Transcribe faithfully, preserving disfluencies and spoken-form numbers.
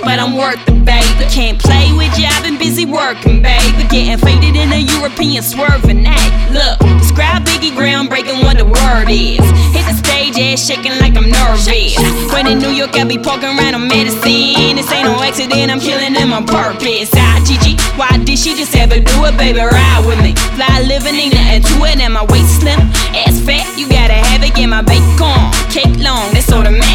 but I'm worth it, baby. Can't play with you, I've been busy working, baby. Getting faded in a European swerving act. Look, describe Biggie groundbreaking what the word is. Hit the stage, ass shaking like I'm nervous. When in New York, I be poking around on medicine. This ain't no accident, I'm killing them on purpose. I G G, why did she just ever do it, baby? Ride with me. Fly living, ain't nothing to it, and my waist slim. Ass fat, you gotta have it, get my bacon. Cake long, that's all the